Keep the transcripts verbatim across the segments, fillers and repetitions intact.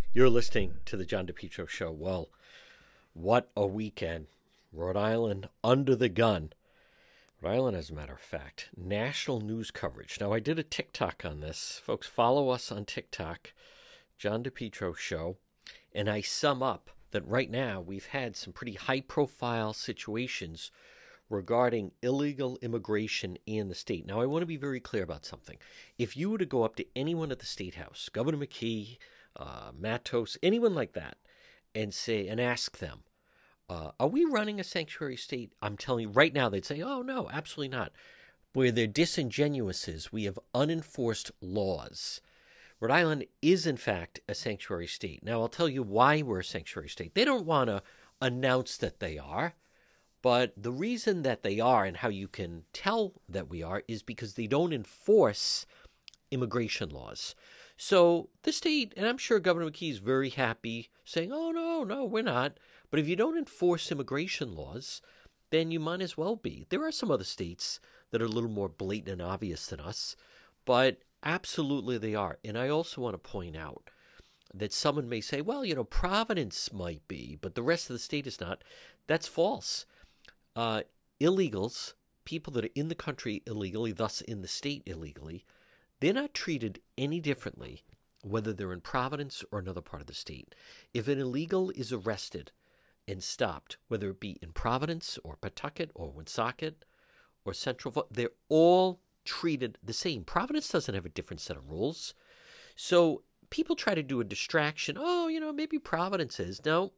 You're listening to the John DePietro Show. Well, what a weekend. Rhode Island under the gun. Rhode Island, as a matter of fact, national news coverage. Now, I did a TikTok on this. Folks, follow us on TikTok, John DePietro Show, and I sum up that right now we've had some pretty high-profile situations regarding illegal immigration in the state. Now, I want to be very clear about something. If you were to go up to anyone at the State House, Governor McKee, uh, Matos, anyone like that, and say and ask them, uh, are we running a sanctuary state? I'm telling you right now, they'd say, oh, no, absolutely not. Where they're disingenuous is we have unenforced laws. Rhode Island is, in fact, a sanctuary state. Now, I'll tell you why we're a sanctuary state. They don't want to announce that they are. But the reason that they are and how you can tell that we are is because they don't enforce immigration laws. So the state, and I'm sure Governor McKee is very happy saying, oh, no, no, we're not. But if you don't enforce immigration laws, then you might as well be. There are some other states that are a little more blatant and obvious than us, but absolutely they are. And I also want to point out that someone may say, well, you know, Providence might be, but the rest of the state is not. That's false. Uh, illegals, people that are in the country illegally, thus in the state illegally, they're not treated any differently whether they're in Providence or another part of the state. If an illegal is arrested and stopped, whether it be in Providence or Pawtucket or Woonsocket or Central, they're all treated the same. Providence doesn't have a different set of rules. So people try to do a distraction. Oh, you know, maybe Providence is. No.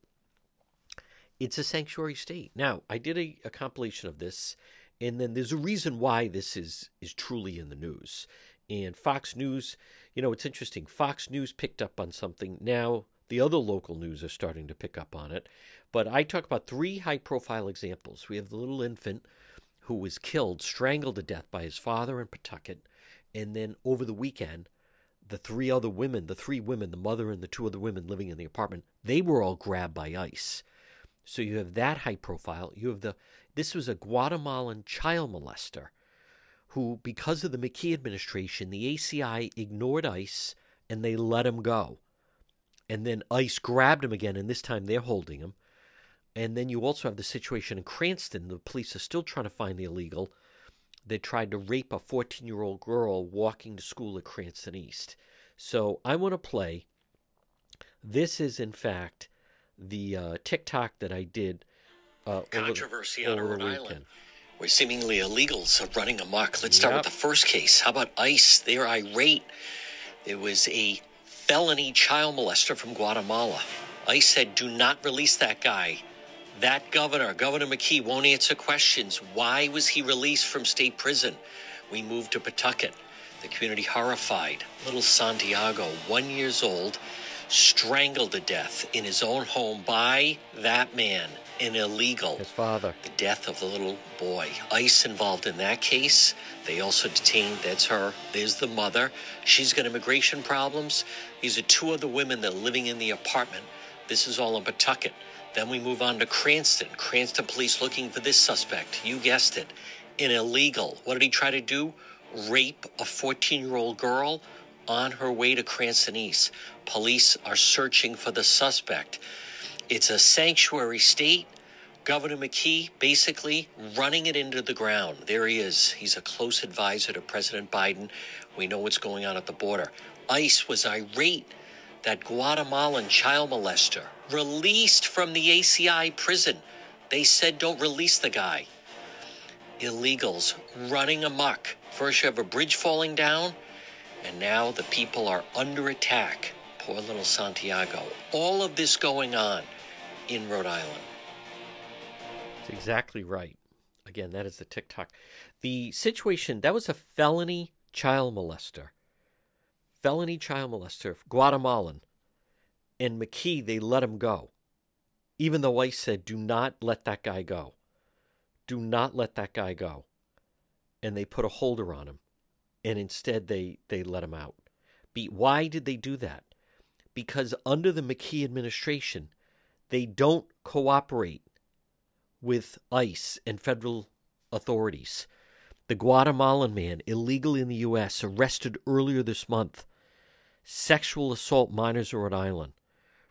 It's a sanctuary state. Now, I did a, a compilation of this, and then there's a reason why this is, is truly in the news. And Fox News, you know, it's interesting. Fox News picked up on something. Now, the other local news are starting to pick up on it. But I talk about three high-profile examples. We have the little infant who was killed, strangled to death by his father in Pawtucket. And then over the weekend, the three other women, the three women, the mother and the two other women living in the apartment, they were all grabbed by ICE. So you have that high profile. You have the, this was a Guatemalan child molester who, because of the McKee administration, the A C I ignored ICE and they let him go. And then ICE grabbed him again, and this time they're holding him. And then you also have the situation in Cranston. The police are still trying to find the illegal. They tried to rape a fourteen-year-old girl walking to school at Cranston East. So I want to play. This is, in fact, the uh, TikTok that I did uh, controversy over, on over Rhode the weekend. Island, where seemingly illegals are running amok. Let's start Yep. with the first case. How about ICE? They're irate. There was a felony child molester from Guatemala. ICE said, do not release that guy. That governor, Governor McKee, won't answer questions. Why was he released from state prison? We moved to Pawtucket. The community horrified. Little Santiago, one years old, strangled to death in his own home by that man, an illegal. His father. The death of the little boy. ICE involved in that case. They also detained, that's her, there's the mother. She's got immigration problems. These are two other women that are living in the apartment. This is all in Pawtucket. Then we move on to Cranston. Cranston police looking for this suspect. You guessed it. An illegal. What did he try to do? Rape a fourteen-year-old girl on her way to Cranston East. Police are searching for the suspect. It's a sanctuary state. Governor McKee basically running it into the ground. There he is. He's a close advisor to President Biden. We know what's going on at the border. ICE was irate. That Guatemalan child molester released from the A C I prison. They said don't release the guy. Illegals running amok. First you have a bridge falling down, and now the people are under attack. Poor little Santiago. All of this going on in Rhode Island. That's exactly right. Again, that is the TikTok. The situation, that was a felony child molester. Felony child molester, Guatemalan. And McKee, they let him go. Even though ICE said, do not let that guy go. Do not let that guy go. And they put a holder on him. And instead, they, they let him out. Be, why did they do that? Because under the McKee administration, they don't cooperate with ICE and federal authorities. The Guatemalan man, illegal in the U S, arrested earlier this month, sexual assault minors in Rhode Island.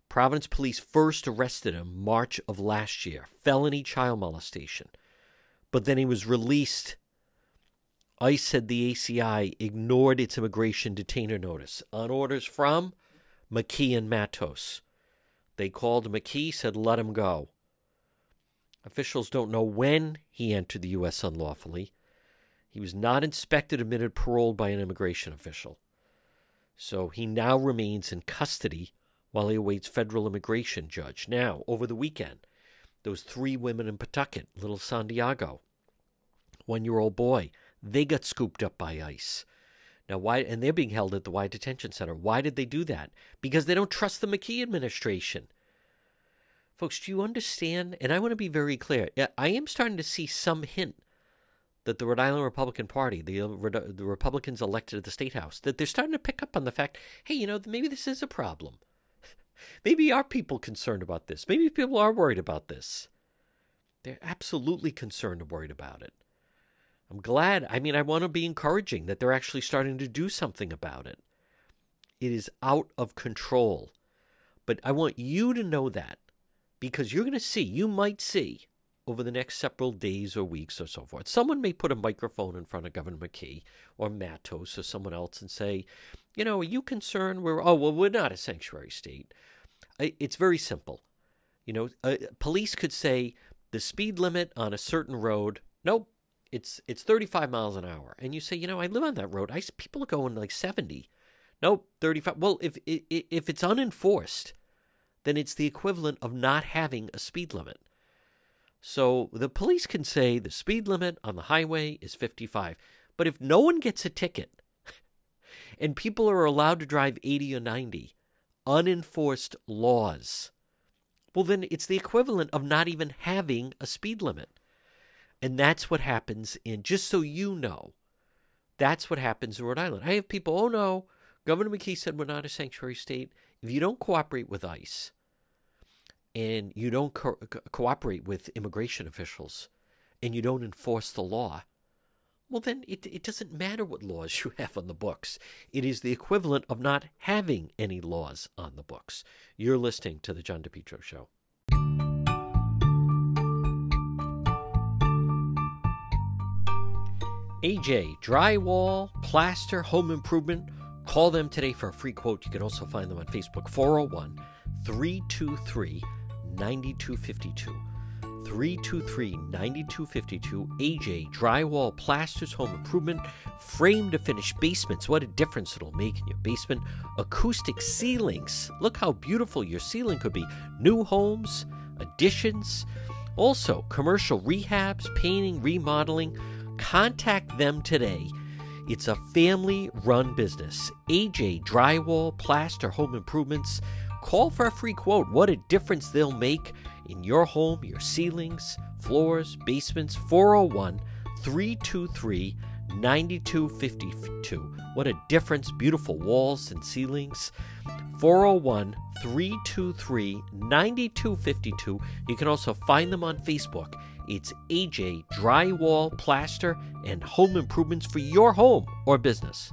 Providence police first arrested him March of last year, felony child molestation. But then he was released. ICE said the A C I ignored its immigration detainer notice on orders from McKee and Matos. They called McKee, said let him go. Officials don't know when he entered the U S unlawfully. He was not inspected, admitted, paroled by an immigration official. So he now remains in custody while he awaits federal immigration judge. Now, over the weekend, those three women in Pawtucket, little Santiago, one-year-old boy, they got scooped up by ICE. Now, why? And they're being held at the Y Detention Center. Why did they do that? Because they don't trust the McKee administration. Folks, do you understand? And I want to be very clear. I am starting to see some hint that the Rhode Island Republican Party, the, the Republicans elected at the State House, that they're starting to pick up on the fact, hey, you know, maybe this is a problem. Maybe are people concerned about this? Maybe people are worried about this. They're absolutely concerned and worried about it. I'm glad. I mean, I want to be encouraging that they're actually starting to do something about it. It is out of control. But I want you to know that because you're going to see, you might see over the next several days or weeks or so forth, someone may put a microphone in front of Governor McKee or Matos or someone else and say, you know, are you concerned? We're, oh, well, we're not a sanctuary state. It's very simple. You know, uh, police could say the speed limit on a certain road, nope, it's it's thirty-five miles an hour. And you say, you know, I live on that road. I people are going like seventy. Nope, thirty-five. Well, if if it's unenforced, then it's the equivalent of not having a speed limit. So the police can say the speed limit on the highway is fifty-five. But if no one gets a ticket and people are allowed to drive eighty or ninety, unenforced laws, well, then it's the equivalent of not even having a speed limit. And that's what happens in, just so you know, that's what happens in Rhode Island. I have people, oh no, Governor McKee said we're not a sanctuary state. If you don't cooperate with ICE and you don't co- co- cooperate with immigration officials and you don't enforce the law, well, then it, it doesn't matter what laws you have on the books. It is the equivalent of not having any laws on the books. You're listening to The John DePietro Show. A J, drywall, plaster, home improvement. Call them today for a free quote. You can also find them on Facebook, four oh one, three two three, nine two five two. three two three, nine two five two. A J, drywall, plasters, home improvement, frame to finish basements. What a difference it'll make in your basement. Acoustic ceilings. Look how beautiful your ceiling could be. New homes, additions. Also, commercial rehabs, painting, remodeling. Contact them today. It's a family-run business. A J Drywall, Plaster, Home Improvements. Call for a free quote. What a difference they'll make in your home, your ceilings, floors, basements. four oh one, three two three, nine two five two. What a difference. Beautiful walls and ceilings. four oh one, three two three, nine two five two. You can also find them on Facebook. It's A J Drywall, Plaster, and Home Improvements for your home or business.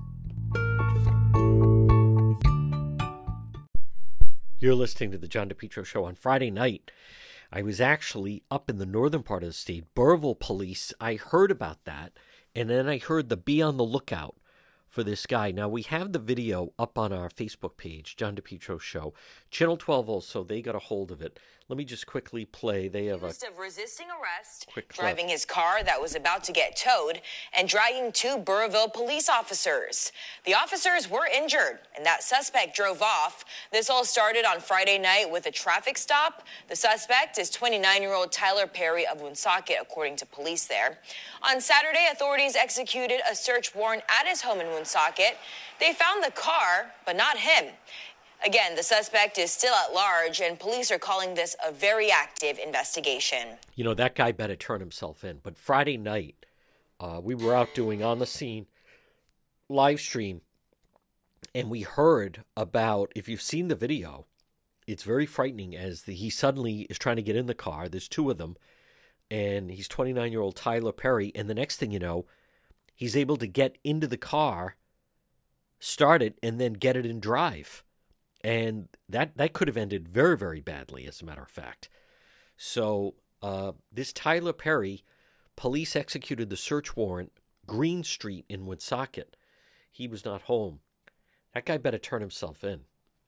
You're listening to The John DePietro Show. On Friday night, I was actually up in the northern part of the state, Burrillville Police. I heard about that, and then I heard the be on the lookout for this guy. Now, we have the video up on our Facebook page, John DePietro Show. Channel twelve also, they got a hold of it. Let me just quickly play. They have Accused a of resisting arrest, quick clip. Driving his car that was about to get towed, and dragging two Burrillville police officers. The officers were injured, and that suspect drove off. This all started on Friday night with a traffic stop. The suspect is twenty-nine-year-old Tyler Perry of Woonsocket, according to police there. On Saturday, authorities executed a search warrant at his home in Woonsocket. They found the car, but not him. Again, the suspect is still at large, and police are calling this a very active investigation. You know, that guy better turn himself in. But Friday night, uh, we were out doing On the Scene live stream, and we heard about, if you've seen the video, it's very frightening as the, he suddenly is trying to get in the car. There's two of them, and he's twenty-nine-year-old Tyler Perry, and the next thing you know, he's able to get into the car, start it, and then get it in drive. And that, that could have ended very, very badly, as a matter of fact. So uh, this Tyler Perry, police executed the search warrant, Green Street in Woonsocket. He was not home. That guy better turn himself in.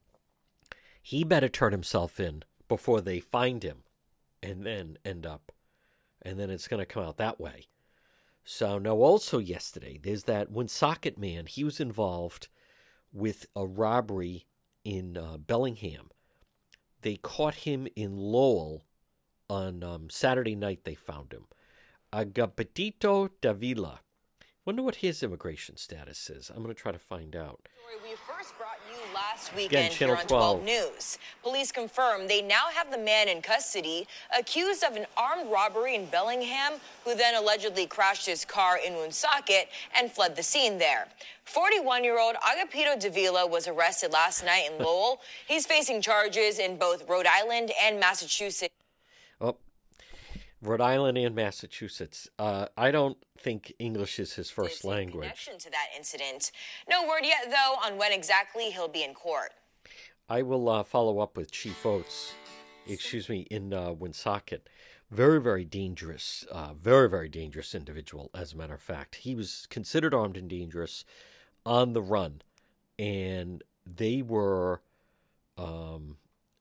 He better turn himself in before they find him and then end up. And then it's going to come out that way. So now also yesterday, there's that Woonsocket man. He was involved with a robbery in uh, Bellingham. They caught him in Lowell on um, Saturday night. They found him. Agapito Davila. Wonder what his immigration status is. I'm going to try to find out. We first brought you last weekend Again, here on twelve. twelve News. Police confirm they now have the man in custody accused of an armed robbery in Bellingham, who then allegedly crashed his car in Woonsocket and fled the scene there. forty-one-year-old Agapito Davila was arrested last night in Lowell. He's facing charges in both Rhode Island and Massachusetts. Oh, Rhode Island and Massachusetts. Uh, I don't think English is his first In language. connection to that incident. No word yet, though, on when exactly he'll be in court. I will uh, follow up with Chief Oates, excuse me, in uh, Woonsocket. Very, very dangerous, uh, very, very dangerous individual, as a matter of fact. He was considered armed and dangerous on the run, and they were, um,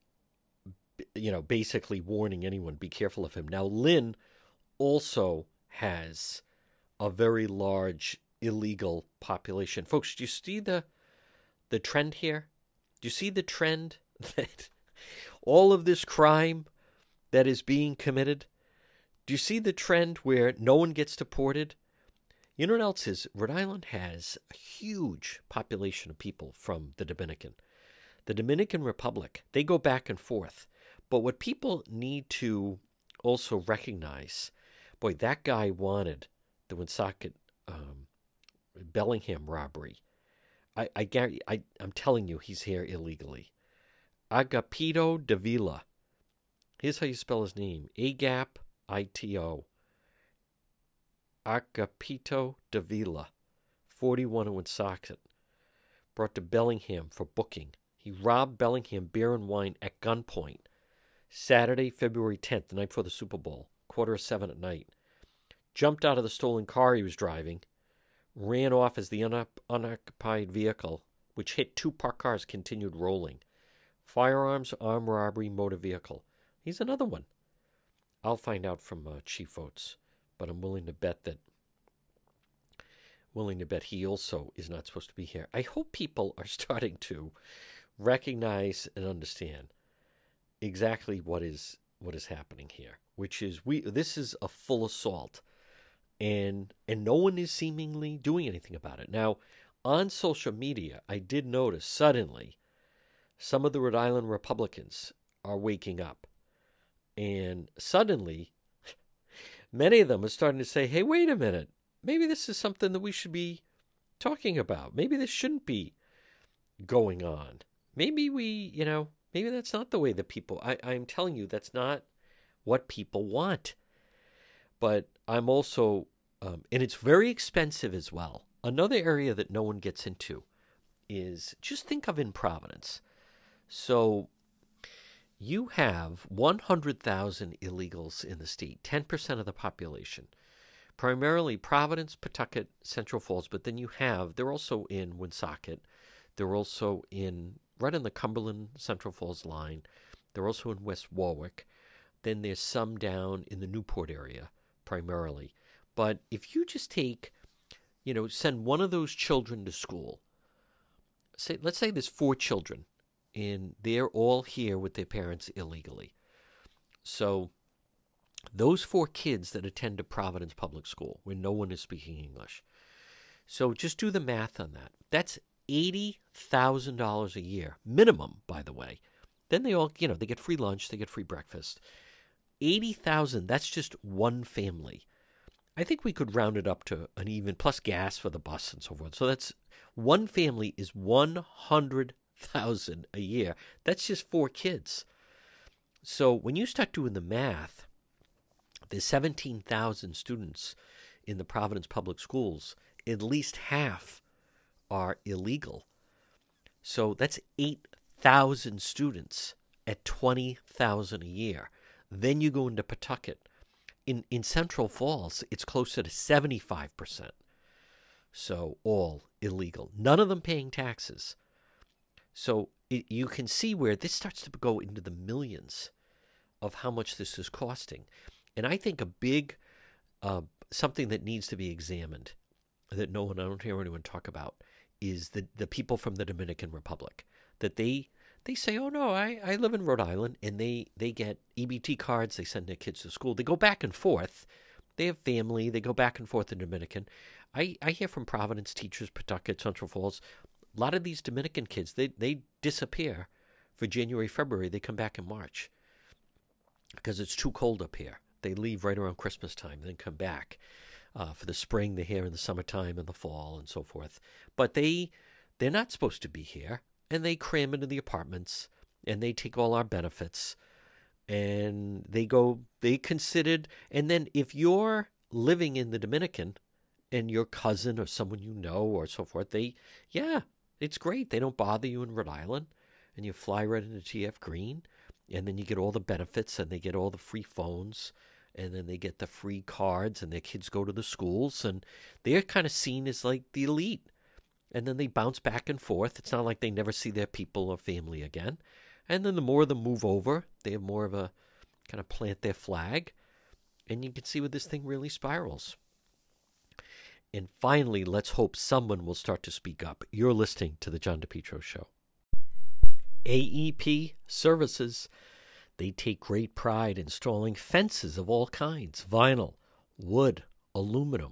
you know, basically warning anyone, be careful of him. Now, Lynn also has a very large illegal population. Folks, do you see the the trend here? Do you see the trend that all of this crime that is being committed? Do you see the trend where no one gets deported? You know what else is? Rhode Island has a huge population of people from the Dominican. The Dominican Republic, they go back and forth. But what people need to also recognize, boy, that guy wanted the Woonsocket um, Bellingham robbery. I, I guarantee, I, I'm telling you, he's here illegally. Agapito Davila. Here's how you spell his name. Agap I T O. Agapito Davila. forty-one in Woonsocket. Brought to Bellingham for booking. He robbed Bellingham beer and wine at gunpoint. Saturday, February tenth, the night before the Super Bowl. Quarter of seven at night. Jumped out of the stolen car he was driving. Ran off as the unoc- unoccupied vehicle, which hit two parked cars, continued rolling. Firearms, armed robbery, motor vehicle. He's another one. I'll find out from uh, Chief Oates, but I'm willing to bet that willing to bet he also is not supposed to be here. I hope people are starting to recognize and understand exactly what is what is happening here, which is we this is a full assault, and and no one is seemingly doing anything about it. Now, on social media, I did notice suddenly some of the Rhode Island Republicans are waking up, and suddenly many of them are starting to say, hey, wait a minute, maybe this is something that we should be talking about. Maybe this shouldn't be going on. Maybe we, you know, maybe that's not the way that people, I, I'm telling you, that's not what people want. But I'm also, um, and it's very expensive as well. Another area that no one gets into is, just think of in Providence. So you have one hundred thousand illegals in the state, ten percent of the population. Primarily Providence, Pawtucket, Central Falls, but then you have, they're also in Woonsocket. They're also in, right in the Cumberland, Central Falls line. They're also in West Warwick. Then there's some down in the Newport area, primarily. But if you just take, you know, send one of those children to school, say, let's say there's four children, and they're all here with their parents illegally. So those four kids that attend a Providence public school where no one is speaking English. So just do the math on that. That's eighty thousand dollars a year, minimum, by the way. Then they all, you know, they get free lunch, they get free breakfast. eighty thousand dollars, that's just one family. I think we could round it up to an even, plus gas for the bus and so forth. So that's, one family is one hundred thousand dollars a year. That's just four kids. So when you start doing the math, there's seventeen thousand students in the Providence Public Schools. At least half are illegal. So that's eight thousand students at twenty thousand dollars a year. Then you go into Pawtucket. In, in Central Falls, it's closer to seventy-five percent. So all illegal. None of them paying taxes. So it, you can see where this starts to go into the millions of how much this is costing. And I think a big, uh, something that needs to be examined, that no one, I don't hear anyone talk about, is the, the people from the Dominican Republic. That they they say, oh no, I, I live in Rhode Island, and they, they get E B T cards, they send their kids to school. They go back and forth. They have family, they go back and forth in Dominican. I, I hear from Providence teachers, Pawtucket, Central Falls, a lot of these Dominican kids, they, they disappear for January, February. They come back in March because it's too cold up here. They leave right around Christmas time, then come back. Uh, for the spring, they're here in the summertime and the fall and so forth. But they, they're not supposed to be here, and they cram into the apartments, and they take all our benefits, and they go, they considered, and then if you're living in the Dominican and your cousin or someone you know or so forth, they, yeah, it's great. They don't bother you in Rhode Island, and you fly right into T F Green, and then you get all the benefits, and they get all the free phones, and then they get the free cards, and their kids go to the schools, and they're kind of seen as like the elite. And then they bounce back and forth. It's not like they never see their people or family again. And then the more of them move over, they have more of a kind of plant their flag, and you can see where this thing really spirals. And finally, let's hope someone will start to speak up. You're listening to The John DePetro Show. A E P Services. They take great pride installing fences of all kinds, vinyl, wood, aluminum,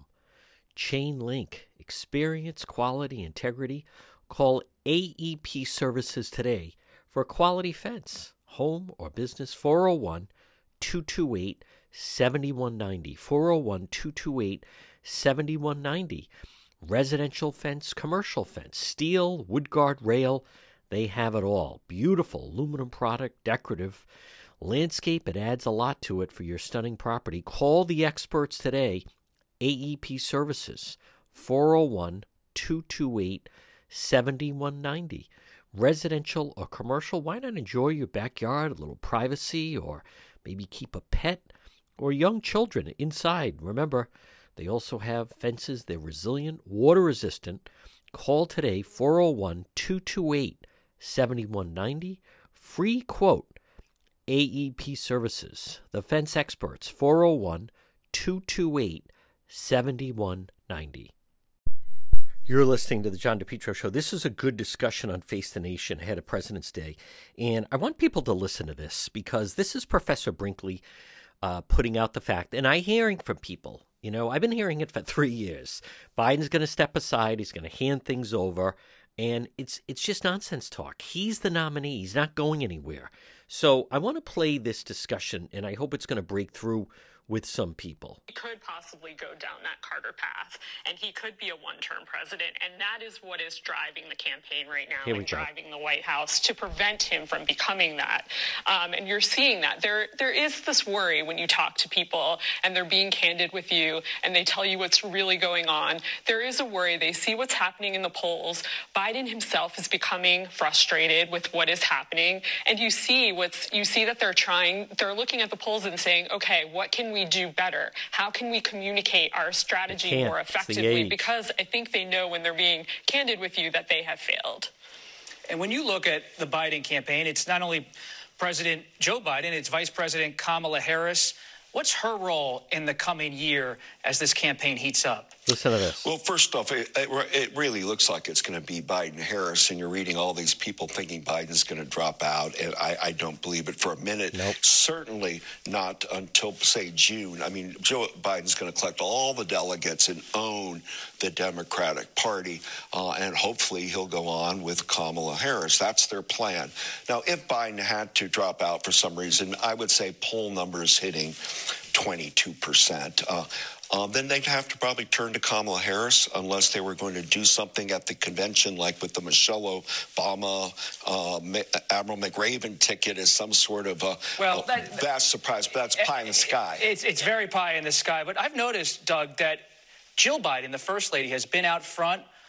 chain link, experience, quality, integrity. Call A E P Services today for a quality fence, home or business, four oh one, two two eight, seven one nine oh, four oh one, two two eight, seven one nine oh. Residential fence, commercial fence, steel, wood guard, rail, they have it all. Beautiful aluminum product, decorative. Landscape, it adds a lot to it for your stunning property. Call the experts today. A E P Services, four oh one, two two eight, seven one nine oh. Residential or commercial, why not enjoy your backyard, a little privacy, or maybe keep a pet or young children inside. Remember, they also have fences. They're resilient, water resistant. Call today, four oh one, two two eight, seven one nine oh. Free quote. A E P Services, the fence experts, four oh one, two two eight, seven one nine oh. You're listening to the John DePetro Show. This is a good discussion on Face the Nation ahead of President's Day. And I want people to listen to this because this is Professor Brinkley uh, putting out the fact, and I'm hearing from people, you know, I've been hearing it for three years. Biden's going to step aside. He's going to hand things over. And it's it's just nonsense talk. He's the nominee. He's not going anywhere. So I want to play this discussion, and I hope it's going to break through with some people. He could possibly go down that Carter path, and he could be a one-term president, and that is what is driving the campaign right now and driving the White House to prevent him from becoming that. Um, and you're seeing that. There, there is this worry when you talk to people, and they're being candid with you, and they tell you what's really going on. There is a worry. They see what's happening in the polls. Biden himself is becoming frustrated with what is happening, and you see what's, you see that they're trying, they're looking at the polls and saying, okay, what can we we do better? How can we communicate our strategy more effectively? Because I think they know when they're being candid with you that they have failed. And when you look at the Biden campaign, it's not only President Joe Biden, it's Vice President Kamala Harris. What's her role in the coming year as this campaign heats up? Listen to this. Well, first off, it, it, it really looks like it's going to be Biden-Harris, and you're reading all these people thinking Biden's going to drop out, and I, I don't believe it for a minute. Nope. Certainly not until, say, June. I mean, Joe Biden's going to collect all the delegates and own the Democratic Party, uh, and hopefully he'll go on with Kamala Harris. That's their plan. Now, if Biden had to drop out for some reason, I would say poll numbers hitting twenty-two percent. Uh, Um, then they'd have to probably turn to Kamala Harris unless they were going to do something at the convention, like with the Michelle Obama, uh, Admiral McRaven ticket as some sort of a, well, a that, vast surprise. But that's pie in the sky. It's, it's very pie in the sky. But I've noticed, Doug, that Jill Biden, the First Lady, has been out front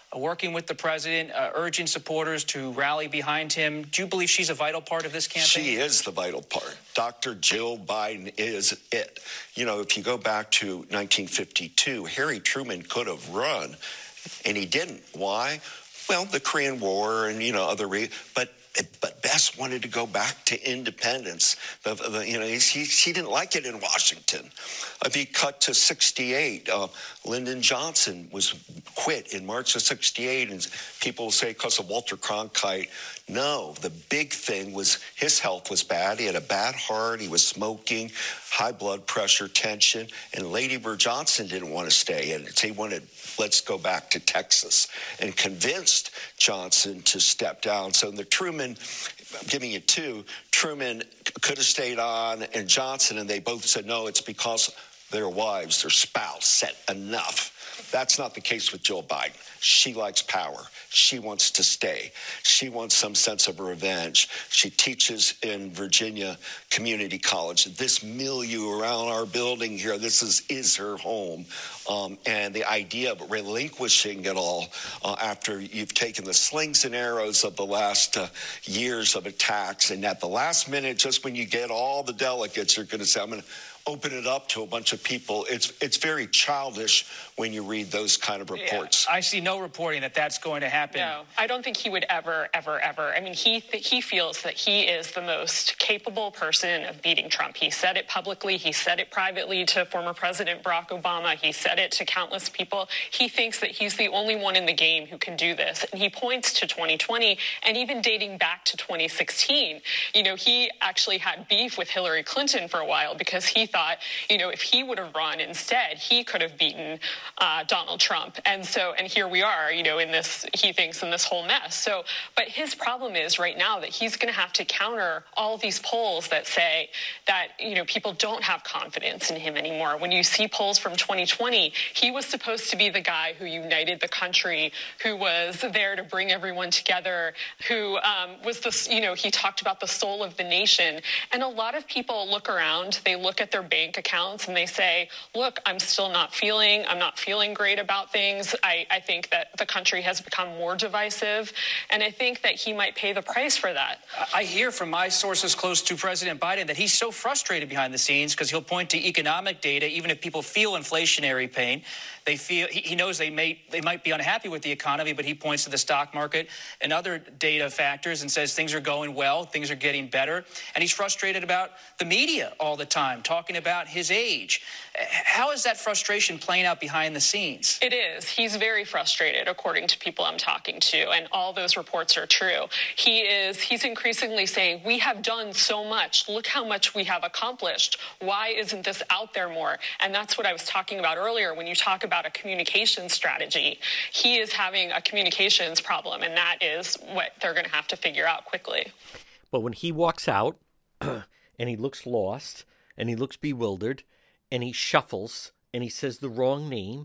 uh, working with the president, uh, urging supporters to rally behind him. Do you believe she's a vital part of this campaign? She is the vital part. Doctor Jill Biden is it. You know, if you go back to nineteen fifty-two, Harry Truman could have run, and he didn't. Why? Well, the Korean War and, you know, other re- but But Bess wanted to go back to independence. The, the, you know, he, she didn't like it in Washington. If he cut to sixty-eight, uh, Lyndon Johnson was quit in March of sixty-eight, and people say because of Walter Cronkite. No, the big thing was his health was bad. He had a bad heart. He was smoking, high blood pressure, tension, and Lady Bird Johnson didn't want to stay. And he wanted, let's go back to Texas, and convinced Johnson to step down. So the Truman, I'm giving you two, Truman could have stayed on, and Johnson, and they both said, no, it's because their wives, their spouse said enough. That's not the case with Jill Biden. She likes power. She wants to stay. She wants some sense of revenge. She teaches in Virginia Community College. This milieu around our building here, this is, is her home. Um, and the idea of relinquishing it all uh, after you've taken the slings and arrows of the last uh, years of attacks, and at the last minute, just when you get all the delegates, you're going to say, I'm going to open it up to a bunch of people. It's it's very childish when you read those kind of reports. Yeah, I see no reporting that that's going to happen. No, I don't think he would ever, ever, ever. I mean, he th- he feels that he is the most capable person of beating Trump. He said it publicly. He said it privately to former President Barack Obama. He said it to countless people. He thinks that he's the only one in the game who can do this. And he points to twenty twenty and even dating back to twenty sixteen. You know, he actually had beef with Hillary Clinton for a while because he thought thought, you know, if he would have run instead, he could have beaten uh, Donald Trump. And so, and here we are, you know, in this, he thinks, in this whole mess. So, but his problem is right now that he's going to have to counter all of these polls that say that, you know, people don't have confidence in him anymore. When you see polls from twenty twenty, he was supposed to be the guy who united the country, who was there to bring everyone together, who um, was the, you know, he talked about the soul of the nation. And a lot of people look around, they look at their bank accounts and they say, look, I'm still not feeling, I'm not feeling great about things. I, I think that the country has become more divisive. And I think that he might pay the price for that. I hear from my sources close to President Biden that he's so frustrated behind the scenes because he'll point to economic data, even if people feel inflationary pain. They feel he knows they may they might be unhappy with the economy, but he points to the stock market and other data factors and says things are going well, things are getting better. And he's frustrated about the media all the time, talking about his age. How is that frustration playing out behind the scenes? It is. He's very frustrated, according to people I'm talking to, and all those reports are true. He is, he's increasingly saying, we have done so much. Look how much we have accomplished. Why isn't this out there more? And that's what I was talking about earlier when you talk about a communications strategy. He is having a communications problem, and that is what they're going to have to figure out quickly. But when he walks out and he looks lost and he looks bewildered and he shuffles and he says the wrong name,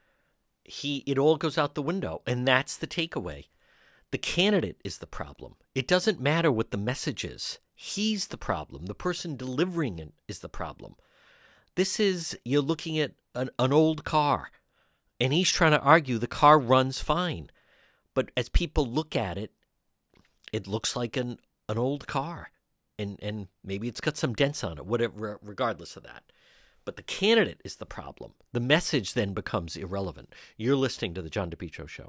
he it all goes out the window. And that's the takeaway. The candidate is the problem. It doesn't matter what the message is. He's the problem. The person delivering it is the problem. This is, you're looking at an, an old car, and he's trying to argue the car runs fine. But as people look at it, it looks like an, an old car. And, and maybe it's got some dents on it, whatever, regardless of that. But the candidate is the problem. The message then becomes irrelevant. You're listening to The John DePetro Show.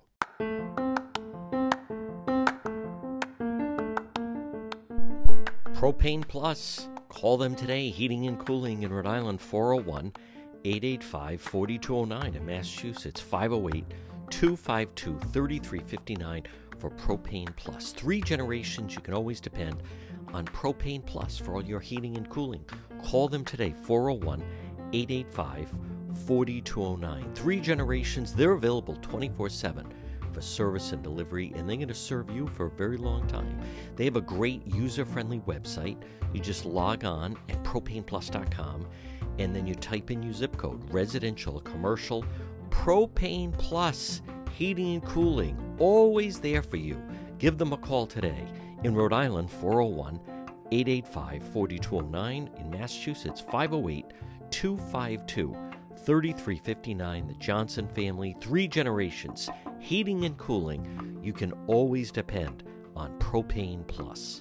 Propane Plus. Call them today. Heating and Cooling in Rhode Island, four oh one, eight eight five, four two oh nine. In Massachusetts, five oh eight, two five two, three three five nine for Propane Plus. Three generations you can always depend on Propane Plus for all your heating and cooling. Call them today, four oh one, eight eight five, four two oh nine. Three generations. They're available twenty-four seven. For service and delivery, and they're going to serve you for a very long time. They have a great user-friendly website. You just log on at propane plus dot com, and then you type in your zip code, residential, commercial, Propane Plus, heating and cooling, always there for you. Give them a call today. In Rhode Island, four oh one, eight eight five, four two oh nine. In Massachusetts, five oh eight, two five two, thirty-three fifty-nine, the Johnson family, three generations, heating and cooling. You can always depend on Propane Plus.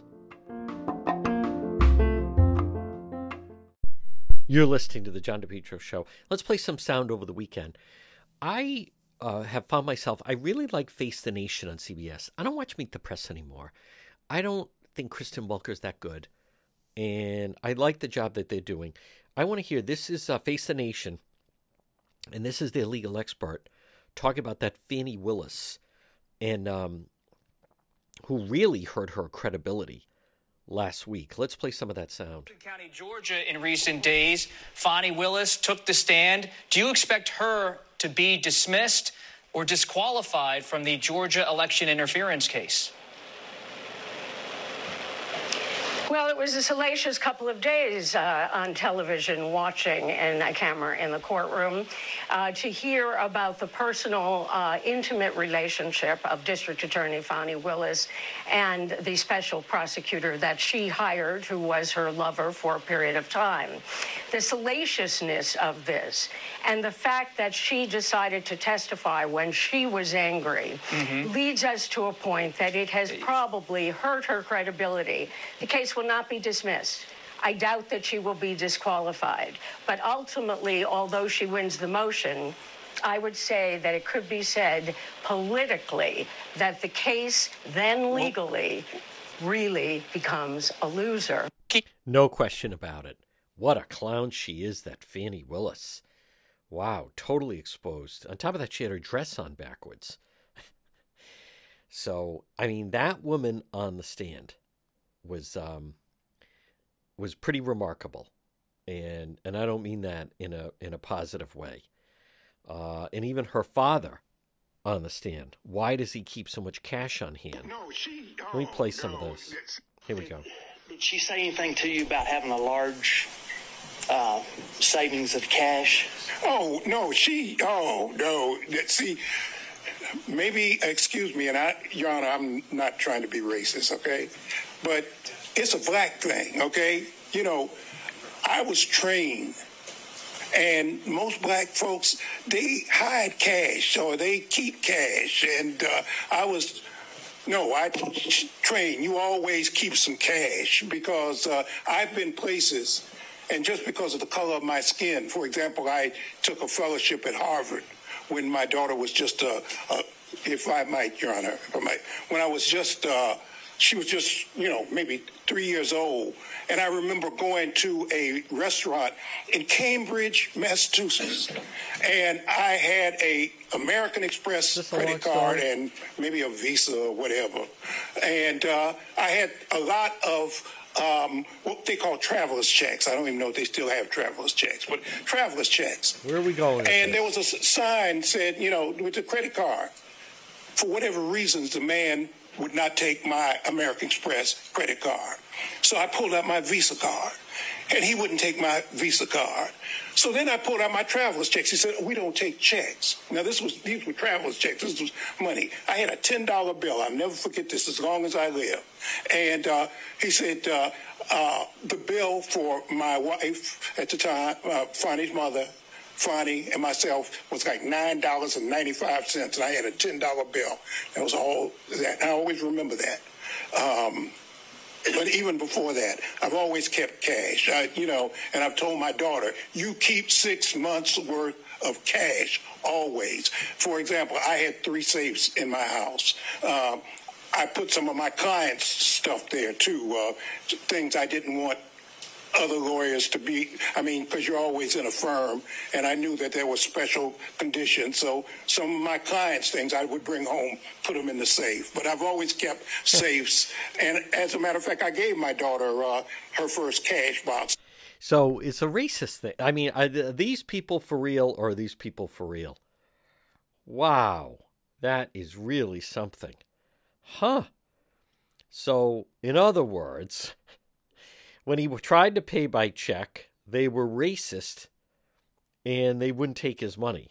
You're listening to the John DePetro Show. Let's play some sound over the weekend. I uh, have found myself, I really like Face the Nation on C B S. I don't watch Meet the Press anymore. I don't think Kristen Welker's that good, and I like the job that they're doing. I want to hear, this is uh, Face the Nation, and this is their legal expert talking about that Fani Willis, and um, who really hurt her credibility last week. Let's play some of that sound. County, Georgia, in recent days, Fani Willis took the stand. Do you expect her to be dismissed or disqualified from the Georgia election interference case? Well, it was a salacious couple of days uh, on television, watching in a camera in the courtroom, uh, to hear about the personal, uh, intimate relationship of District Attorney Fani Willis and the special prosecutor that she hired, who was her lover for a period of time. The salaciousness of this and the fact that she decided to testify when she was angry mm-hmm. leads us to a point that it has probably hurt her credibility. The case will not be dismissed. I doubt that she will be disqualified. But ultimately, although she wins the motion, I would say that it could be said politically that the case then legally really becomes a loser. No question about it. What a clown she is, that Fani Willis. Wow, totally exposed. On top of that, she had her dress on backwards. So, I mean, that woman on the stand was um, was pretty remarkable, and and I don't mean that in a in a positive way. Uh, and even her father on the stand. Why does he keep so much cash on hand? No, she. Oh, Let me play some no, of those. Here we go. Did she say anything to you about having a large uh, savings of cash? Oh no, she. Oh no. See. Maybe, excuse me, and I, Your Honor, I'm not trying to be racist, okay? But it's a black thing, okay? You know, I was trained, and most black folks, they hide cash or they keep cash. And uh, I was, no, I trained, you always keep some cash, because uh, I've been places, and just because of the color of my skin, for example, I took a fellowship at Harvard when my daughter was just, uh, uh, if I might, Your Honor, if I might, when I was just, uh, she was just, you know, maybe three years old. And I remember going to a restaurant in Cambridge, Massachusetts, and I had a American Express credit card and maybe a Visa or whatever. And uh, I had a lot of Um, what they call traveler's checks. I don't even know if they still have traveler's checks, but traveler's checks. Where are we going? And there was a sign said, you know, with the credit card. For whatever reasons, the man would not take my American Express credit card. So I pulled out my Visa card, and he wouldn't take my Visa card. So then I pulled out my traveler's checks. He said, we don't take checks. Now, this was these were traveler's checks. This was money. I had a ten dollar bill. I'll never forget this as long as I live. And uh, he said, uh, uh, the bill for my wife at the time, uh, Fani's mother, Fani, and myself was like nine dollars and ninety-five cents, and I had a ten dollar bill. That was all that. I always remember that. Um, But even before that, I've always kept cash, I, you know, and I've told my daughter, you keep six months worth of cash always. For example, I had three safes in my house. Um, I put some of my clients' stuff there, too, uh, things I didn't want other lawyers to be, I mean, because you're always in a firm, and I knew that there were special conditions. So some of my clients' things I would bring home, put them in the safe. But I've always kept safes. And as a matter of fact, I gave my daughter uh, her first cash box. So it's a racist thing. I mean, are these people for real, or are these people for real? Wow, that is really something. Huh. So, in other words, when he tried to pay by check, they were racist and they wouldn't take his money.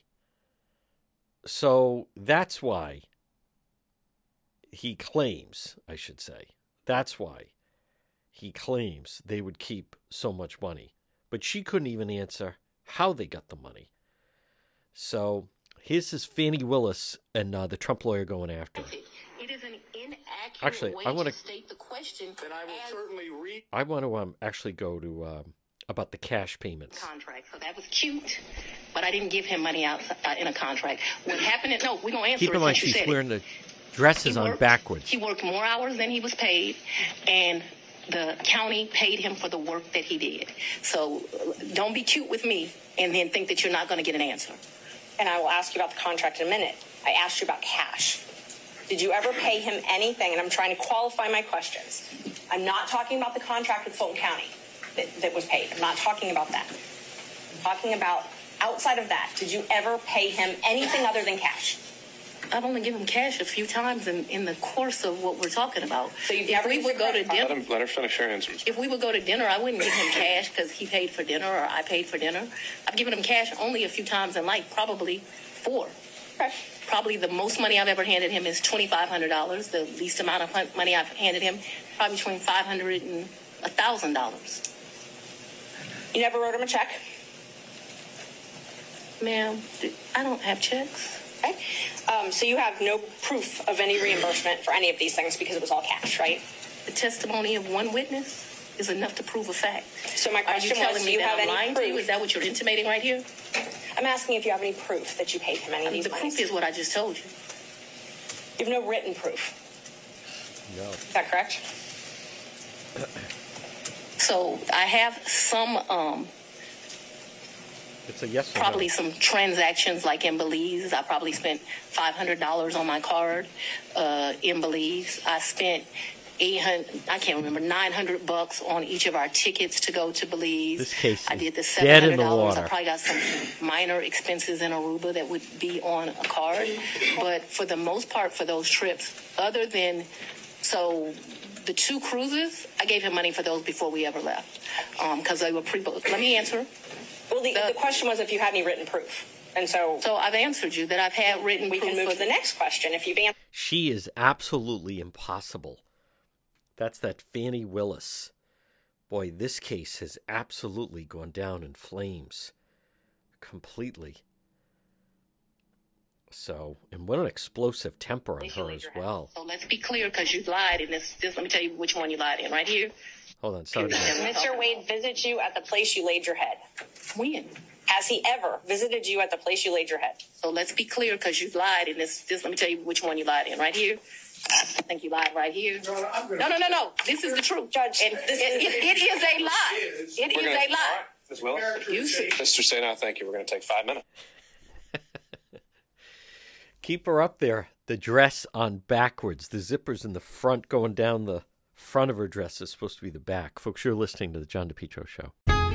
So that's why he claims, I should say, that's why he claims they would keep so much money. But she couldn't even answer how they got the money. So here's this Fannie Willis and uh, the Trump lawyer going after her. It is an inaccurate actually, way I wanna, to state the question. Then I will as certainly read. I want to um, actually go to um, about the cash payments. Contract. So that was cute, but I didn't give him money out uh, in a contract. What happened? Is, no, we're going to answer Keep it in mind, since you she's said wearing it. the dresses He on worked- backwards. He worked more hours than he was paid, and the county paid him for the work that he did. So uh, don't be cute with me and then think that you're not going to get an answer. And I will ask you about the contract in a minute. I asked you about cash. Did you ever pay him anything? And I'm trying to qualify my questions. I'm not talking about the contract with Fulton County that, that was paid. I'm not talking about that. I'm talking about outside of that. Did you ever pay him anything other than cash? I've only given him cash a few times in, in the course of what we're talking about. So you've if never we used would a go to credit card? dinner, Let him, let her finish her answers. if we would go to dinner, I wouldn't give him cash because he paid for dinner or I paid for dinner. I've given him cash only a few times in life, probably four. Okay. Probably the most money I've ever handed him is twenty-five hundred dollars. The least amount of hun- money I've handed him, probably between five hundred dollars and one thousand dollars. You never wrote him a check? Ma'am, I don't have checks. Okay. Um, so you have no proof of any reimbursement for any of these things because it was all cash, right? The testimony of one witness is enough to prove a fact. So my Are you question telling was, do me you that have I'm any lying to you? proof? Is that what you're intimating right here? I'm asking if you have any proof that you paid him any of these The monies. proof is what I just told you. You have no written proof. No. Is that correct? So I have some, um, It's a yes or probably no. some transactions like in Belize. I probably spent five hundred dollars on my card uh, in Belize. I spent eight hundred, I can't remember, nine hundred bucks on each of our tickets to go to Belize. This case I is did the dead in seven hundred the dollars. I water. probably got some minor expenses in Aruba that would be on a card. But for the most part, for those trips, other than, so the two cruises, I gave him money for those before we ever left because they were pre-booked. Let me answer. Well, the, The- the question was if you had any written proof. And so So I've answered you that I've had written we proof can move of- to the next question. If you've answered. She is absolutely impossible. That's that Fannie Willis. Boy, this case has absolutely gone down in flames. Completely. So, and what an explosive temper on her as well. So let's be clear, because you lied in this, this. Let me tell you which one you lied in. Right here. Hold on, sorry. Mister Wade visits you at the place you laid your head. When? Has he ever visited you at the place you laid your head? So let's be clear, because you lied in this, this. Let me tell you which one you lied in. Right here. I think you lied right here. No, no, no, no. This is the truth, Judge. And This it, is- it, it is a lie. It We're is gonna- a lie. Miz Willis? You see. Mister Sena, thank you. We're going to take five minutes. Keep her up there. The dress on backwards. The zipper's in the front going down the front of her dress is supposed to be the back. Folks, you're listening to the John DePietro Show.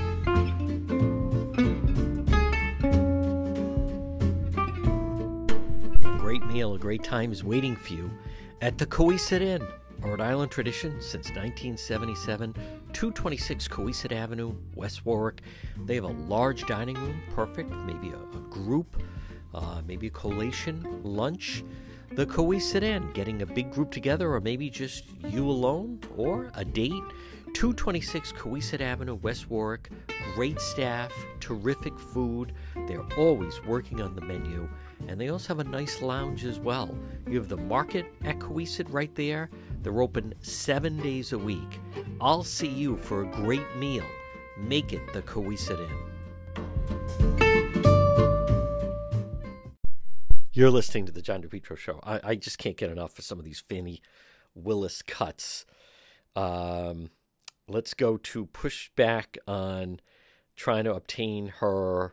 A great meal, a great time is waiting for you at the Coesit Inn, a Rhode Island tradition since nineteen seventy-seven, two twenty-six Coesit Avenue, West Warwick. They have a large dining room, perfect, maybe a, a group, uh, maybe a collation, lunch. The Coesit Inn, getting a big group together, or maybe just you alone, or a date. two twenty-six Coesit Avenue, West Warwick. Great staff, terrific food. They're always working on the menu. And they also have a nice lounge as well. You have the market at Coesit right there. They're open seven days a week. I'll see you for a great meal. Make it the Coesit Inn. You're listening to the John DePietro Show. I, I just can't get enough of some of these Fannie Willis cuts. Um, let's go to push back on trying to obtain her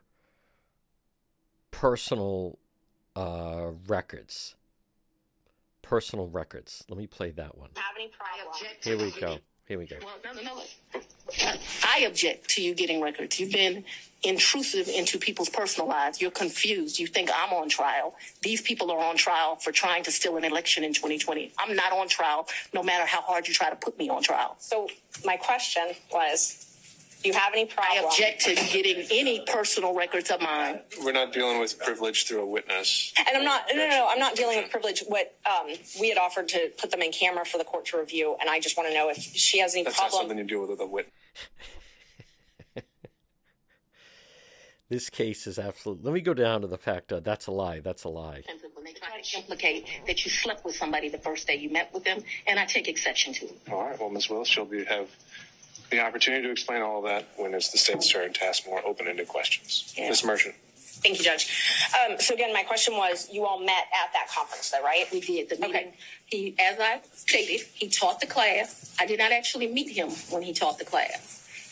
personal uh, records. Personal records. Let me play that one. Have any problem? Here we go. Here we go. Well, no, no, no. I object to you getting records. You've been intrusive into people's personal lives. You're confused. You think I'm on trial. These people are on trial for trying to steal an election in twenty twenty. I'm not on trial, no matter how hard you try to put me on trial. So my question was, do you have any problem? I object to getting any personal records of mine. We're not dealing with privilege through a witness. And I'm not, no, no, no, I'm not dealing with privilege. What um, we had offered to put them in camera for the court to review, and I just want to know if she has any That's problem. not something you deal with with a witness. This case is absolute. Let me go down to the fact uh, that's a lie. That's a lie. When they try to implicate that you slept with somebody the first day you met with them, and I take exception to it. All right. Well, Miz Willis, she'll be, have the opportunity to explain all of that when it's the state's turn to ask more open-ended questions. Yeah. Miz Merchant. Thank you, Judge. Um, so again, my question was, you all met at that conference, though, right? We did. The meeting, okay. He, as I stated, he taught the class. I did not actually meet him when he taught the class.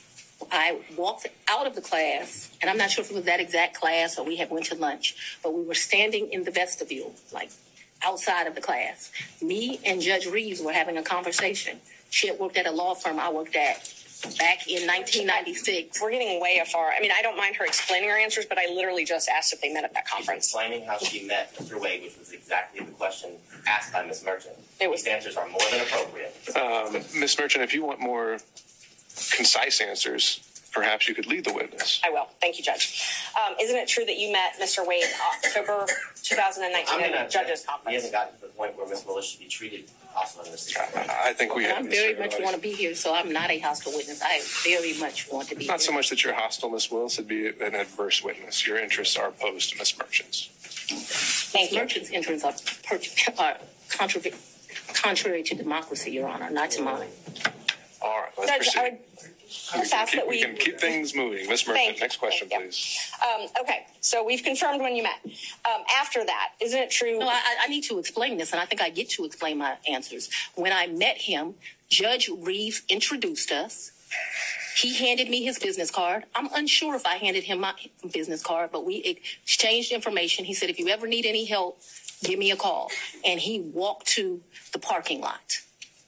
I walked out of the class, and I'm not sure if it was that exact class or we had went to lunch, but we were standing in the vestibule, like outside of the class. Me and Judge Reeves were having a conversation. She had worked at a law firm I worked at back in nineteen ninety-six. We're getting way afar. I mean, I don't mind her explaining her answers, but I literally just asked if they met at that conference. Explaining how she met Mister Wade, which was exactly the question asked by Miz Merchant. It was. These answers are more than appropriate. Um, Miz Merchant, if you want more concise answers, perhaps you could lead the witness. I will. Thank you, Judge. Um, isn't it true that you met Mister Wade October two thousand nineteen at the Judges Conference? He hasn't gotten to the point where Miz Willis should be treated hostile in this situation. I think we have. I very much want to be here, so I'm not a hostile witness. I very much want to be Not here. so much that you're hostile, Miz Willis, it'd be an adverse witness. Your interests are opposed to Miz Merchant's. Miz Merchant's interests are, per- are contrary, contrary to democracy, Your Honor, not to mine. All right, let's Judge, proceed. I would just ask keep, that we... we can keep things moving. Miz Merchant, next question, please. Um, okay, so we've confirmed when you met. Um, after that, isn't it true? No, I, I need to explain this, and I think I get to explain my answers. When I met him, Judge Reeves introduced us. He handed me his business card. I'm unsure if I handed him my business card, but we exchanged information. He said, if you ever need any help, give me a call. And he walked to the parking lot.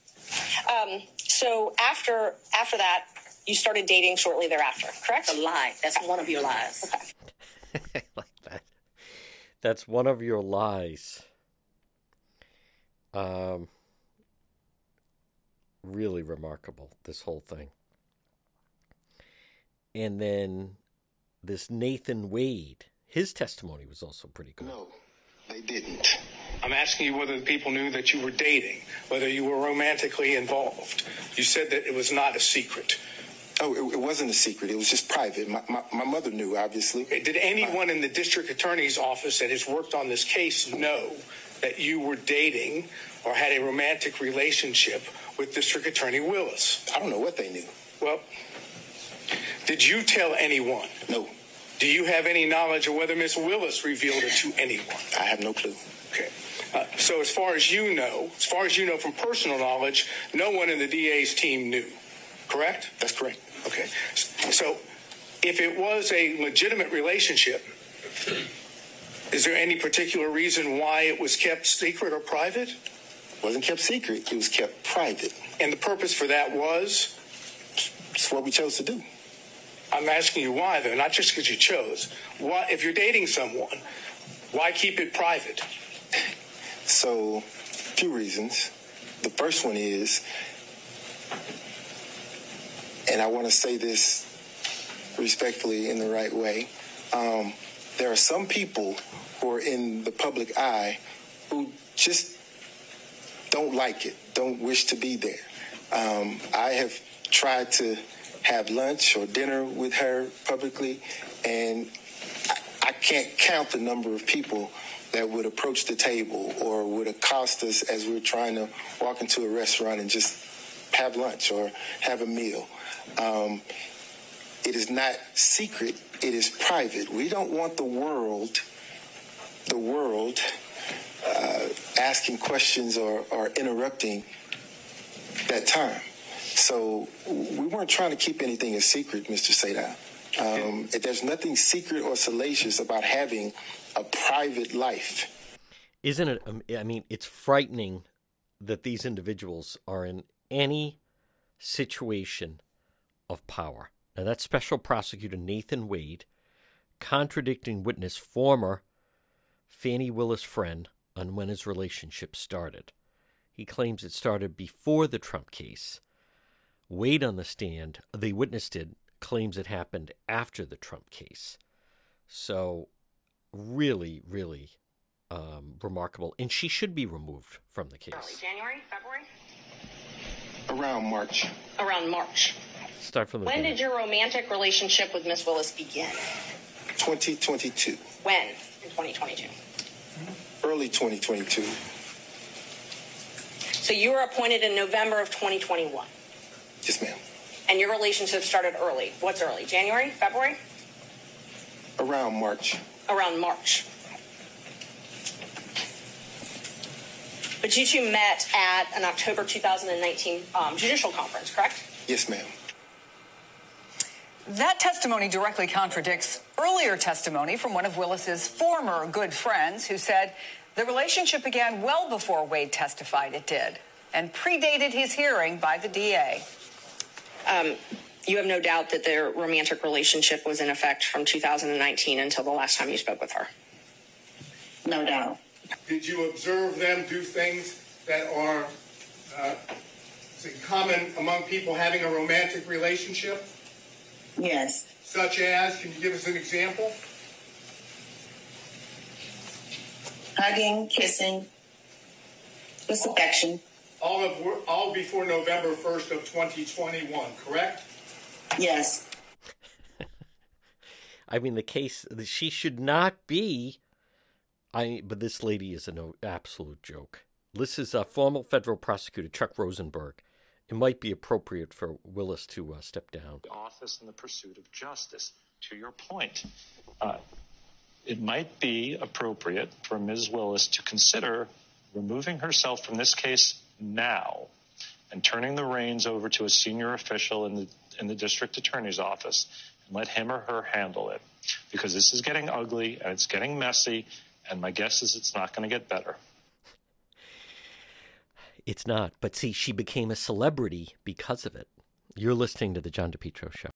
Um, so after after that, you started dating shortly thereafter, correct? A lie. That's one of your lies. I like that. That's one of your lies. Um, really remarkable, this whole thing. And then this Nathan Wade, his testimony was also pretty good. No, they didn't. I'm asking you whether the people knew that you were dating, whether you were romantically involved. You said that it was not a secret. Oh, it, it wasn't a secret. It was just private. My, my, my mother knew, obviously. Did anyone in the district attorney's office that has worked on this case know that you were dating or had a romantic relationship with District Attorney Willis? I don't know what they knew. Well, did you tell anyone? No. Do you have any knowledge of whether Miss Willis revealed it to anyone? I have no clue. Okay. Uh, so as far as you know, as far as you know from personal knowledge, no one in the D A's team knew, correct? That's correct. Okay. So if it was a legitimate relationship, is there any particular reason why it was kept secret or private? It wasn't kept secret. It was kept private. And the purpose for that was? It's what we chose to do. I'm asking you why, though, not just because you chose. Why, if you're dating someone, why keep it private? So, a few reasons. The first one is, and I want to say this respectfully in the right way, um, there are some people who are in the public eye who just don't like it, don't wish to be there. Um, I have tried to have lunch or dinner with her publicly, and I, I can't count the number of people that would approach the table or would accost us as we're trying to walk into a restaurant and just have lunch or have a meal. Um, it is not secret. It is private. We don't want the world, the world, uh, asking questions or, or interrupting that time. So we weren't trying to keep anything a secret, Mister Sadai. Um, there's nothing secret or salacious about having a private life. Isn't it? I mean, it's frightening that these individuals are in any situation of power. Now, that's Special Prosecutor Nathan Wade contradicting witness former Fani Willis friend on when his relationship started. He claims it started before the Trump case. Wade on the stand, the witness did, claims it happened after the Trump case. So really, really um, remarkable. And she should be removed from the case. January, February? Around March. Around March. Start from the When beginning. did your romantic relationship with Miss Willis begin? twenty twenty-two. When in twenty twenty-two? Early twenty twenty-two. So you were appointed in November of twenty twenty-one. Yes, ma'am. And your relationship started early. What's early? January? February? Around March. Around March. But you two met at an October two thousand nineteen um, judicial conference, correct? Yes, ma'am. That testimony directly contradicts earlier testimony from one of Willis's former good friends who said the relationship began well before Wade testified it did and predated his hearing by the D A. Um, you have no doubt that their romantic relationship was in effect from two thousand nineteen until the last time you spoke with her? No doubt. Did you observe them do things that are uh, common among people having a romantic relationship? Yes. Such as, can you give us an example? Hugging, kissing, with affection. All of all before November first of twenty twenty-one, correct? Yes. I mean, the case, she should not be, I. but this lady is an absolute joke. This is a former federal prosecutor, Chuck Rosenberg. It might be appropriate for Willis to uh, step down. Office in the pursuit of justice. To your point, uh, it might be appropriate for Miz Willis to consider removing herself from this case now and turning the reins over to a senior official in the in the district attorney's office and let him or her handle it, because this is getting ugly and it's getting messy, and my guess is it's not going to get better. It's not. But see, she became a celebrity because of it. You're listening to The John DePetro Show.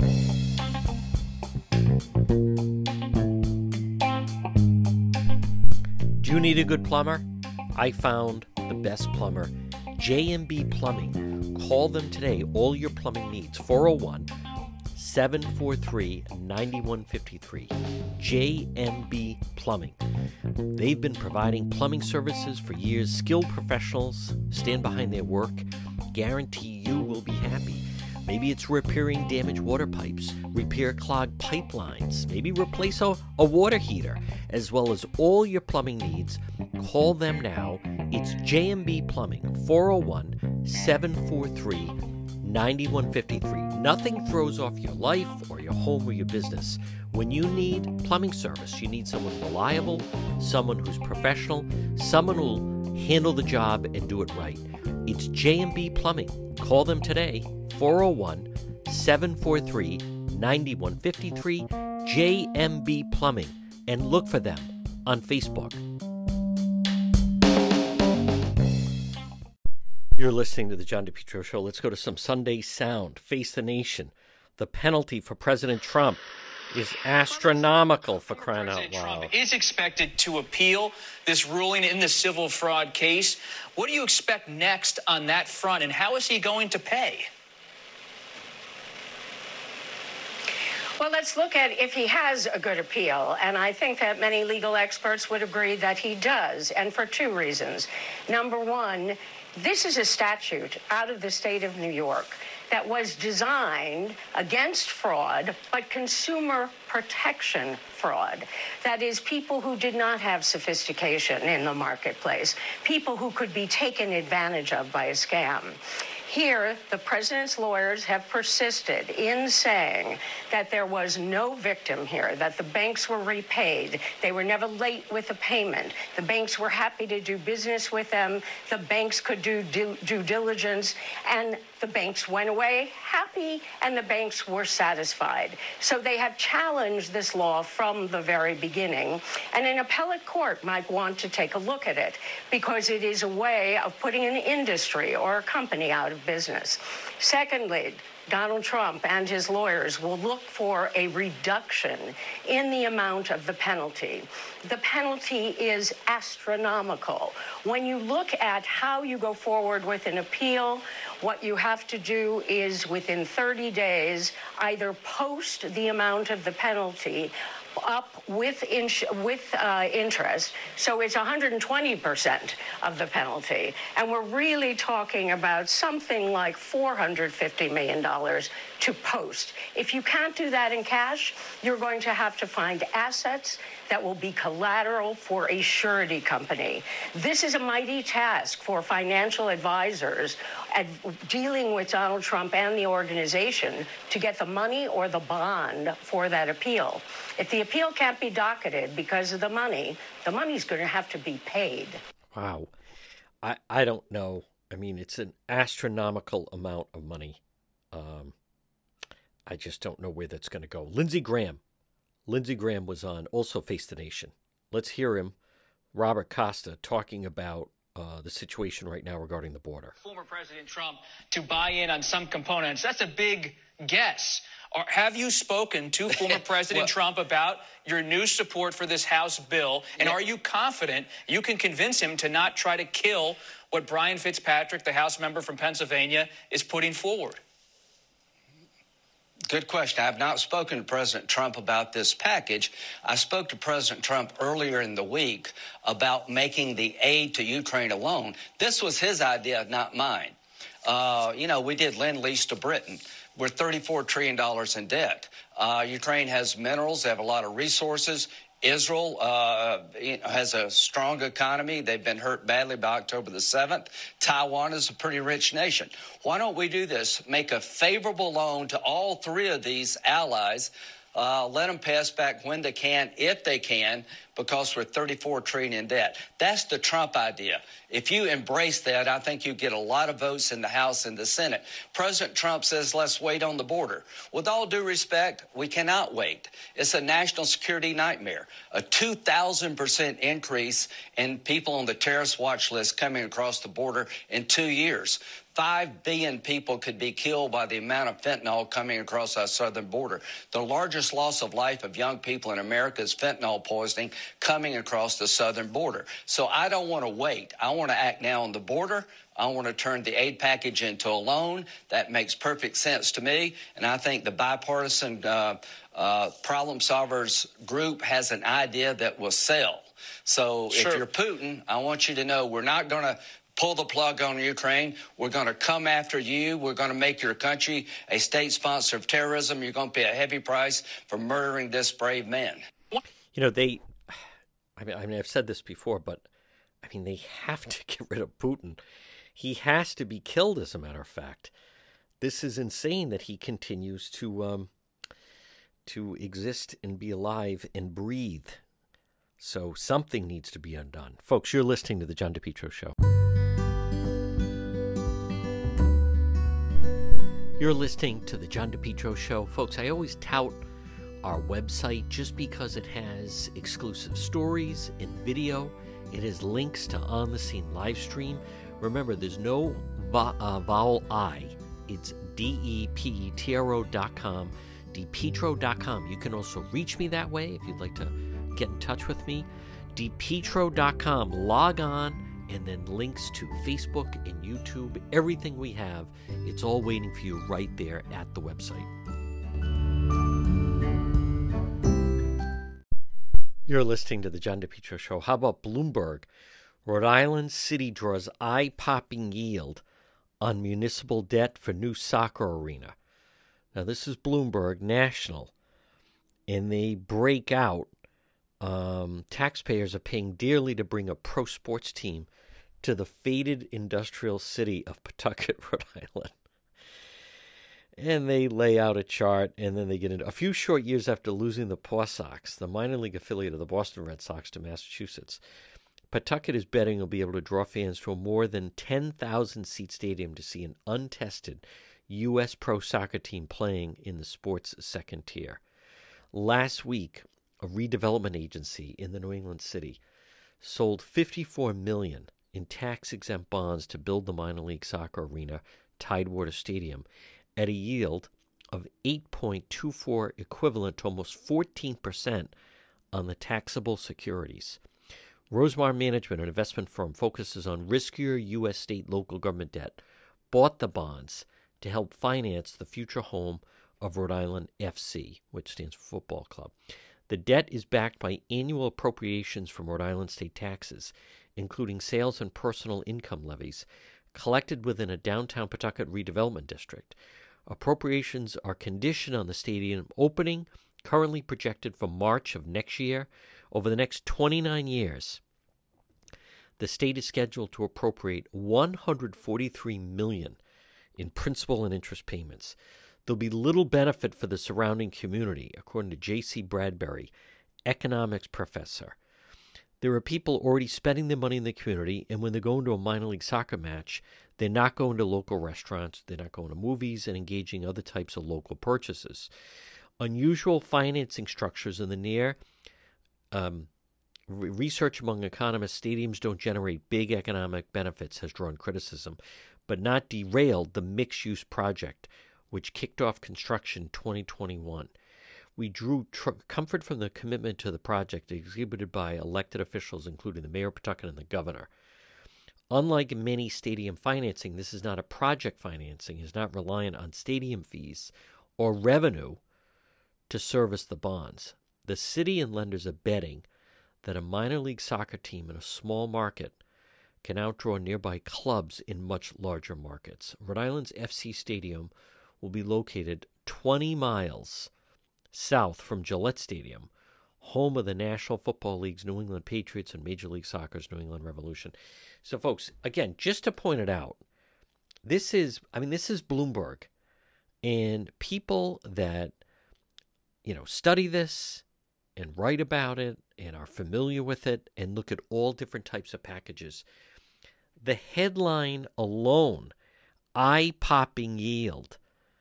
Do you need a good plumber? I found the best plumber, J M B Plumbing. Call them today. All your plumbing needs. four oh one, seven four three, nine one five three. J M B Plumbing. They've been providing plumbing services for years. Skilled professionals stand behind their work. Guarantee you will be happy. Maybe it's repairing damaged water pipes, repair clogged pipelines, maybe replace a, a water heater, as well as all your plumbing needs. Call them now. It's J M B Plumbing, four oh one, seven four three, nine one five three. Nothing throws off your life or your home or your business. When you need plumbing service, you need someone reliable, someone who's professional, someone who'll handle the job and do it right. It's J M B Plumbing. Call them today, four oh one, seven four three, nine one five three, J M B Plumbing, and look for them on Facebook. You're listening to The John DePetro Show. Let's go to some Sunday sound. Face the nation. The penalty for President Trump is astronomical, for crying out loud. Trump is expected to appeal this ruling in the civil fraud case. What do you expect next on that front, and how is he going to pay? Well, let's look at if he has a good appeal, and I think that many legal experts would agree that he does, and for two reasons. Number one, this is a statute out of the state of New York that was designed against fraud, but consumer protection fraud. That is, people who did not have sophistication in the marketplace, people who could be taken advantage of by a scam. Here, the president's lawyers have persisted in saying that there was no victim here, that the banks were repaid. They were never late with a payment. The banks were happy to do business with them. The banks could do due, due diligence, and the banks went away happy, and the banks were satisfied. So they have challenged this law from the very beginning, and an appellate court might want to take a look at it because it is a way of putting an industry or a company out of business. Secondly, Donald Trump and his lawyers will look for a reduction in the amount of the penalty. The penalty is astronomical. When you look at how you go forward with an appeal, what you have to do is within thirty days, either post the amount of the penalty up with ins- with uh, interest, so it's one hundred twenty percent of the penalty. And we're really talking about something like four hundred fifty million dollars to post. If you can't do that in cash, you're going to have to find assets that will be collateral for a surety company. This is a mighty task for financial advisors at dealing with Donald Trump and the organization to get the money or the bond for that appeal. If the appeal can't be docketed because of the money, the money's going to have to be paid. Wow. I, I don't know. I mean, it's an astronomical amount of money. Um, I just don't know where that's going to go. Lindsey Graham. Lindsey Graham was on also Face the Nation. Let's hear him, Robert Costa, talking about uh, the situation right now regarding the border. Former President Trump to buy in on some components. That's a big guess. Or have you spoken to former President well, Trump about your new support for this House bill? And yeah. Are you confident you can convince him to not try to kill what Brian Fitzpatrick, the House member from Pennsylvania, is putting forward? Good question. I have not spoken to President Trump about this package. I spoke to President Trump earlier in the week about making the aid to Ukraine alone. This was his idea, not mine. Uh, you know, we did Lend-Lease to Britain. We're thirty-four trillion dollars in debt. Uh, Ukraine has minerals. They have a lot of resources. Israel uh, has a strong economy. They've been hurt badly by October the seventh. Taiwan is a pretty rich nation. Why don't we do this? Make a favorable loan to all three of these allies. Uh, let them pass back when they can, if they can, because we're thirty-four trillion dollars in debt. That's the Trump idea. If you embrace that, I think you get a lot of votes in the House and the Senate. President Trump says, let's wait on the border. With all due respect, we cannot wait. It's a national security nightmare. A two thousand percent increase in people on the terrorist watch list coming across the border in two years. Five billion people could be killed by the amount of fentanyl coming across our southern border. The largest loss of life of young people in America is fentanyl poisoning coming across the southern border. So I don't want to wait. I want to act now on the border. I want to turn the aid package into a loan. That makes perfect sense to me. And I think the bipartisan uh, uh, problem solvers group has an idea that will sell. So sure. If you're Putin, I want you to know we're not going to pull the plug on Ukraine. We're going to come after you. We're going to make your country a state sponsor of terrorism. You're going to pay a heavy price for murdering this brave man. You know, they, I mean, I mean, I've said this before, but I mean, they have to get rid of Putin. He has to be killed, as a matter of fact. This is insane that he continues to, um, to exist and be alive and breathe. So something needs to be undone. Folks, you're listening to The John DePetro Show. You're listening to The John DePetro Show. Folks, I always tout our website just because it has exclusive stories and video. It has links to on-the-scene live stream. Remember, there's no vo- uh, vowel I. It's D E P E T R O dot com, depetro dot com. You can also reach me that way if you'd like to get in touch with me. depetro dot com. Log on. And then links to Facebook and YouTube, everything we have, it's all waiting for you right there at the website. You're listening to The John DePetro Show. How about Bloomberg? Rhode Island City draws eye-popping yield on municipal debt for new soccer arena. Now, this is Bloomberg National, and they break out um, taxpayers are paying dearly to bring a pro sports team to the faded industrial city of Pawtucket, Rhode Island. And they lay out a chart, and then they get into a few short years after losing the Paw Sox, the minor league affiliate of the Boston Red Sox, to Massachusetts. Pawtucket is betting will be able to draw fans to a more than ten thousand seat stadium to see an untested U S pro soccer team playing in the sport's second tier. Last week, a redevelopment agency in the New England city sold fifty-four million dollars in tax-exempt bonds to build the minor league soccer arena, Tidewater Stadium, at a yield of eight point two four, equivalent to almost fourteen percent on the taxable securities. Rosemar Management, an investment firm, focuses on riskier U S state local government debt, bought the bonds to help finance the future home of Rhode Island F C, which stands for Football Club. The debt is backed by annual appropriations from Rhode Island state taxes, including sales and personal income levies, collected within a downtown Pawtucket redevelopment district. Appropriations are conditioned on the stadium opening, currently projected for March of next year. Over the next twenty-nine years, the state is scheduled to appropriate one hundred forty-three million dollars in principal and interest payments. There'll be little benefit for the surrounding community, according to J C Bradbury, economics professor. There are people already spending their money in the community, and when they're going to a minor league soccer match, they're not going to local restaurants, they're not going to movies, and engaging other types of local purchases. Unusual financing structures in the near um, re- research among economists, stadiums don't generate big economic benefits, has drawn criticism, but not derailed the mixed-use project, which kicked off construction in twenty twenty-one. We drew tr- comfort from the commitment to the project exhibited by elected officials, including the mayor of Pawtucket and the governor. Unlike many stadium financing, this is not a project financing. It is not reliant on stadium fees or revenue to service the bonds. The city and lenders are betting that a minor league soccer team in a small market can outdraw nearby clubs in much larger markets. Rhode Island's F C Stadium will be located twenty miles south from Gillette Stadium, home of the National Football League's New England Patriots and Major League Soccer's New England Revolution. So, folks, again, just to point it out, this is, I mean, this is Bloomberg. And people that, you know, study this and write about it and are familiar with it and look at all different types of packages, the headline alone, eye-popping yield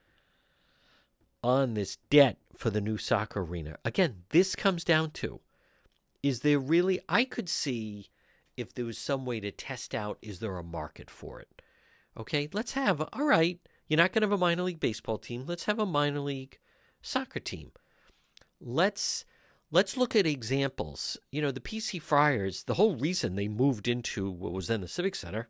on this debt for the new soccer arena. Again, this comes down to, is there really, I could see if there was some way to test out, is there a market for it? Okay, let's have, all right, you're not going to have a minor league baseball team. Let's have a minor league soccer team. Let's let's look at examples. You know, the P C Friars, the whole reason they moved into what was then the Civic Center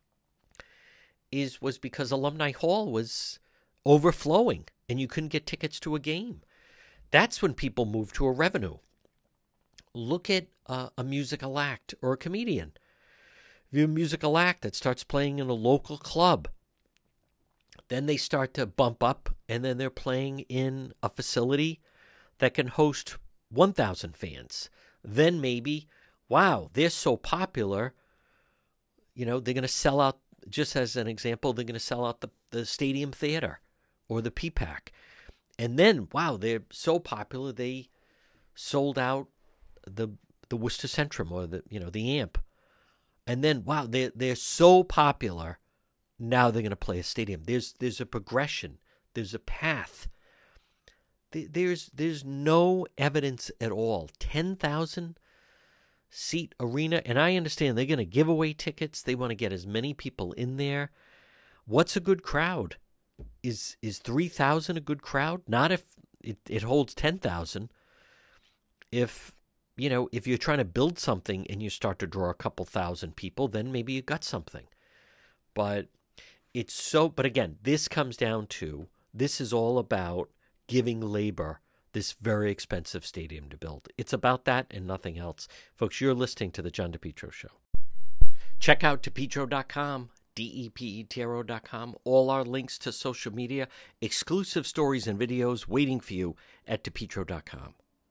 is was because Alumni Hall was overflowing and you couldn't get tickets to a game. That's when people move to a revenue. Look at uh, a musical act or a comedian. If you have a musical act that starts playing in a local club, then they start to bump up, and then they're playing in a facility that can host one thousand fans. Then maybe, wow, they're so popular, you know, they're going to sell out, just as an example, they're going to sell out the, the Stadium Theater or the P PAC. And then, wow, they're so popular, they sold out the the Worcester Centrum or the, you know, the Amp. And then, wow, they're, they're so popular, now they're going to play a stadium. There's there's a progression. There's a path. There's there's no evidence at all. ten thousand seat arena, and I understand they're going to give away tickets. They want to get as many people in there. What's a good crowd? Is is three thousand a good crowd? Not if it, it holds ten thousand. If, you know, if you're trying to build something and you start to draw a couple thousand people, then maybe you got something. But it's so, but again, this comes down to, this is all about giving labor this very expensive stadium to build. It's about that and nothing else. Folks, you're listening to The John DePetro Show. Check out DePetro dot com, D E P E T R O dot com. All our links to social media, exclusive stories and videos waiting for you at DePetro dot com.